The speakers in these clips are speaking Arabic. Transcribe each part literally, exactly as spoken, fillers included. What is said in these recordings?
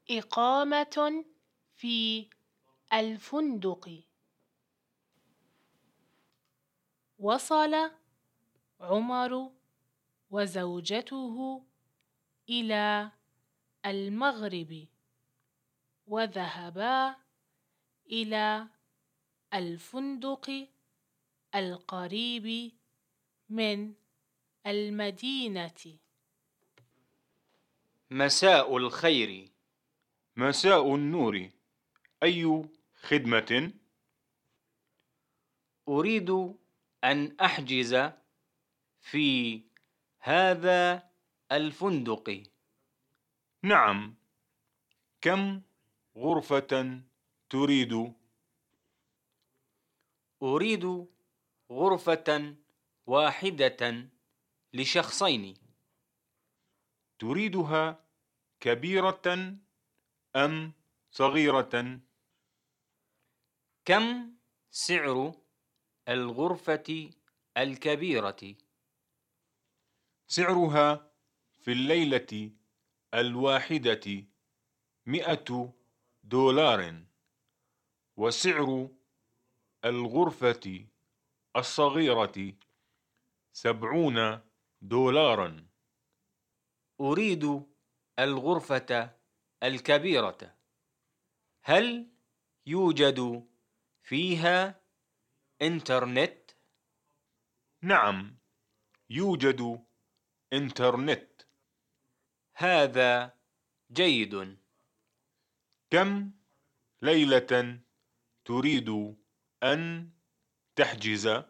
إقامة في الفندق. وصل عمر وزوجته إلى المغرب وذهبا إلى الفندق القريب من المدينة. مساء الخير. مساء النور. أي خدمة؟ أريد أن أحجز في هذا الفندق. نعم، كم غرفة تريد؟ أريد غرفة واحدة لشخصين. تريدها كبيرة أم صغيرة؟ كم سعر الغرفة الكبيرة؟ سعرها في الليلة الواحدة مئة دولار، وسعر الغرفة الصغيرة سبعون دولارا. أريد الغرفة الكبيرة. هل يوجد فيها إنترنت؟ نعم، يوجد إنترنت. هذا جيد. كم ليلة تريد أن تحجز؟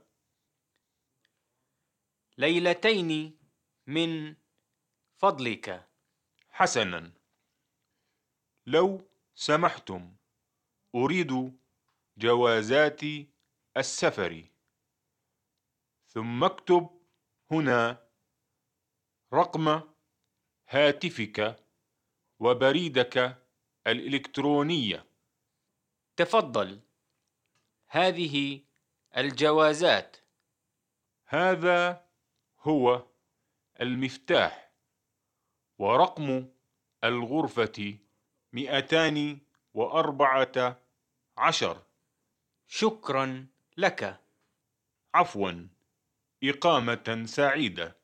ليلتين من فضلك. حسنا، لو سمحتم أريد جوازات السفر. ثم اكتب هنا رقم هاتفك وبريدك الإلكتروني. تفضل، هذه الجوازات. هذا هو المفتاح، ورقم الغرفة مئتان وأربعة عشر. شكرا لك. عفوا، إقامة سعيدة.